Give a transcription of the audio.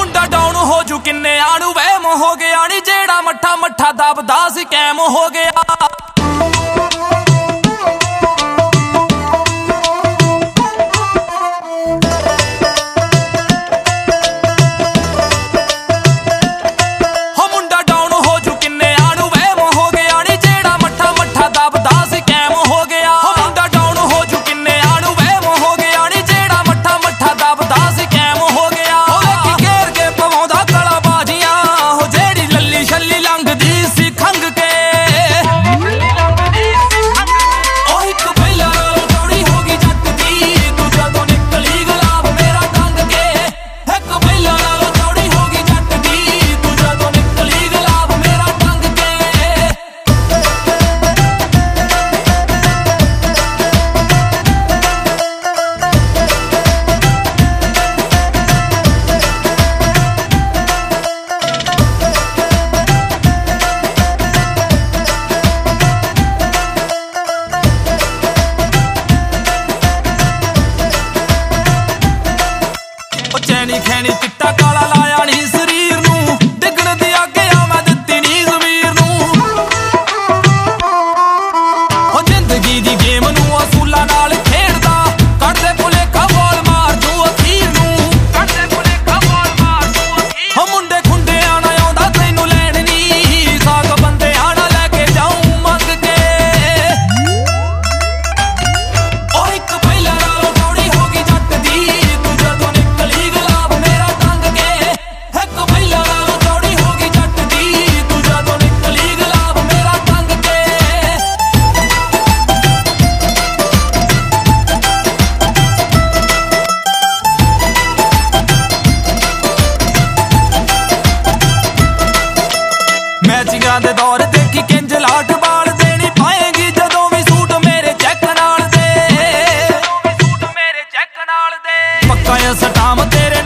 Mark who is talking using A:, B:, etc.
A: ਮੁੰਡਾ ਡਾਊਨ ਹੋ ਜੂ ਕਿੰਨੇ ਆਣੂ ਵਹਿਮ ਹੋ ਗਿਆ ਨੀ ਜਿਹੜਾ ਮੱਠਾ ਮੱਠਾ ਦਬਦਾ ਸੀ ਕੈਮ ਹੋ ਗਿਆ। ਚੈਨੀ ਖੈਨੀ ਚਿੱਟਾ ਕਾਲਾ ਲਾਇਆ ਨੀ ਸਰੀਰ ਨੂੰ ਡਿੱਗਣ ਦੀ ਅੱਗੇ ਆ ਮੈਂ ਦਿੱਤੀ ਨੀ ਜ਼ਮੀਰ ਨੂੰ। ਉਹ ਜ਼ਿੰਦਗੀ ਦੀ ਗੇਮ ਨੂੰ ਅਸੂਲਾਂ ਨਾਲ ਖੇਡਦਾ ਕੱਢਦੇ ਭੁਲੇਖਾ ਬੋਲ ਮਾਰ ਦੂ ਅਖੀਰ ਨੂੰ ਕੱਢਦੇ ਭੁਲੇਖਾ ਬੋਲ ਮਾਰ ਦੂ ਅਖੀਰ। ਉਹ ਮੁੰਡੇ ਖੁੰਡਿਆਂ ਨਾ ਆਉਂਦਾ ਤੈਨੂੰ ਲੈਣ ਨੀ ਸਾਗ ਬੰਦਿਆਂ ਨਾ ਲੈ ਕੇ ਜਾਊਂ ਮੰਗ ਕੇ। ਉਹ ਇੱਕ ਪਹਿਲਾਂ ਨਾਲੋਂ ਥੋੜੀ ਹੋ ਗਈ ਜੱਟ ਦੀ ਤੂੰ ਜਦੋਂ ਨਿਕਲੀ ਮੈਚਿੰਗਾਂ ਦੇ ਦੌਰ ਦੇਖੀ ਕਿੰਜ ਲਾਟ ਬਾਲ ਦੇਣੀ ਪਾਏਗੀ ਜਦੋਂ ਵੀ ਸੂਟ ਮੇਰੇ ਚੈੱਕ ਨਾਲ ਦੇ ਪੱਕਾ ਸਟਾਮ ਤੇਰੇ